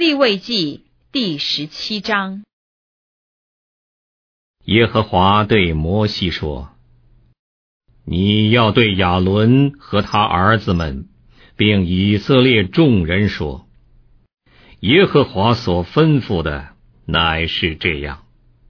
利未记第17章。 耶和华对摩西说：你要对亚伦和他儿子们，并以色列众人说，耶和华所吩咐的乃是这样：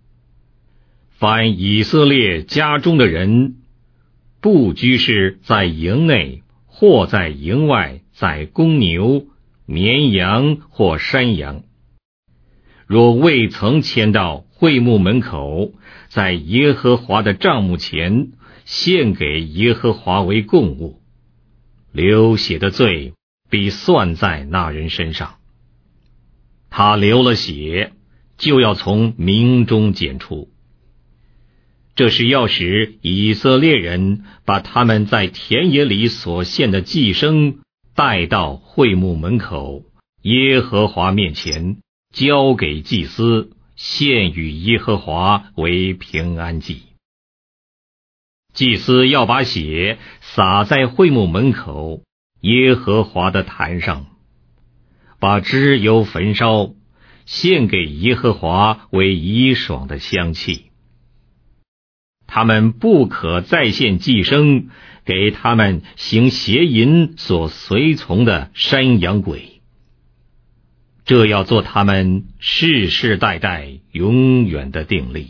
凡以色列家中的人，不拘是在营内或在营外，在公牛、绵羊或山羊，若未曾迁到会幕门口，在耶和华的帐幕前献给耶和华为供物，流血的罪必算在那人身上。他流了血，就要从民中剪除。这是要使以色列人把他们在田野里所献的祭牲带到会幕门口耶和华面前，交给祭司，献与耶和华为平安祭。祭司要把血洒在会幕门口耶和华的坛上，把脂油焚烧，献给耶和华为怡爽的香气。他们不可再献祭牲给他们行邪淫所随从的山羊鬼，这要做他们世世代代永远的定例。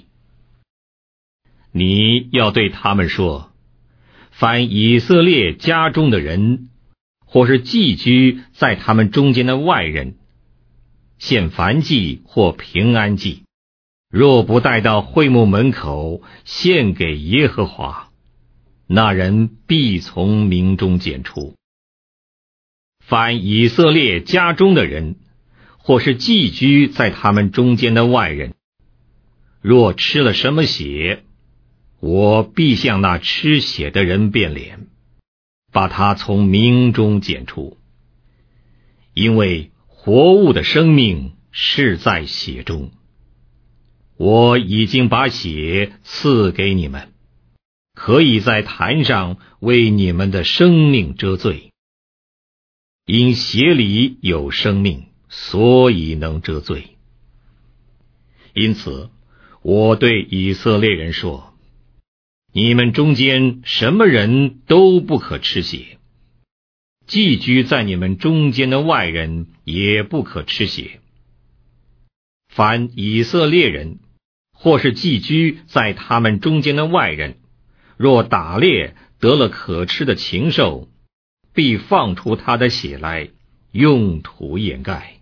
你要对他们说，凡以色列家中的人，或是寄居在他们中间的外人，献燔祭或平安祭，若不带到会幕门口献给耶和华，那人必从民中剪除。凡以色列家中的人，或是寄居在他们中间的外人，若吃了什么血，我必向那吃血的人变脸，把他从民中剪除。因为活物的生命是在血中，我已经把血赐给你们，可以在坛上为你们的生命遮罪。因血里有生命，所以能遮罪。因此，我对以色列人说，你们中间什么人都不可吃血，寄居在你们中间的外人也不可吃血。凡以色列人，或是寄居在他们中间的外人，若打猎得了可吃的禽兽，必放出他的血来，用土掩盖。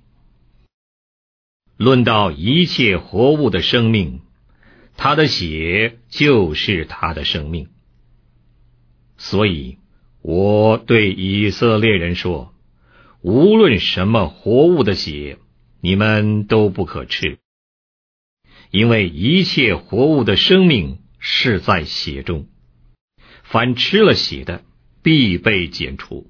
论到一切活物的生命，他的血就是他的生命。所以我对以色列人说，无论什么活物的血，你们都不可吃，因为一切活物的生命是在血中，凡吃了血的，必被剪除。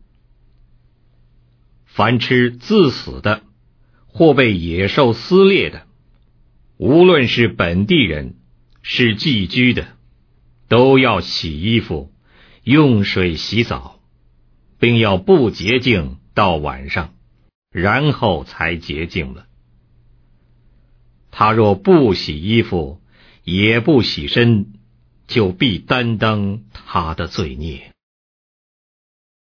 凡吃自死的，或被野兽撕裂的，无论是本地人，是寄居的，都要洗衣服，用水洗澡，并要不洁净到晚上，然后才洁净了。他若不洗衣服，也不洗身，就必担当他的罪孽。